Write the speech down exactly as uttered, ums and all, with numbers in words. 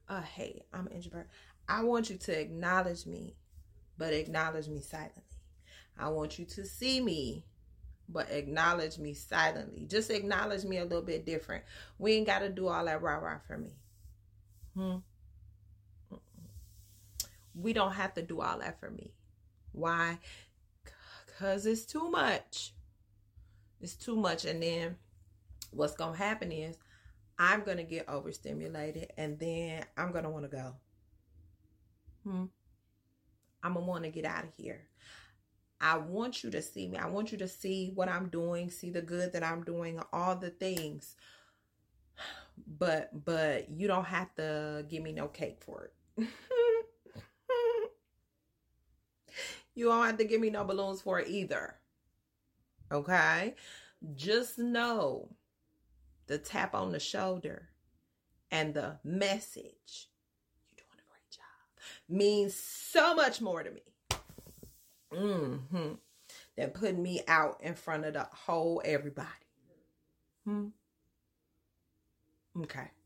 uh, hey, I'm an introvert. I want you to acknowledge me, but acknowledge me silently. I want you to see me, but acknowledge me silently. Just acknowledge me a little bit different. We ain't got to do all that rah rah for me. Hmm. We don't have to do all that for me. Why? Because it's too much. It's too much. And then what's going to happen is I'm going to get overstimulated, and then I'm going to want to go. Hmm. I'm going to want to get out of here. I want you to see me. I want you to see what I'm doing, see the good that I'm doing, all the things. But but you don't have to give me no cake for it. You don't have to give me no balloons for it either. Okay? Just know the tap on the shoulder and the message, you're doing a great job, means so much more to me. Mm-hmm. Than putting me out in front of the whole everybody. Hmm. Okay.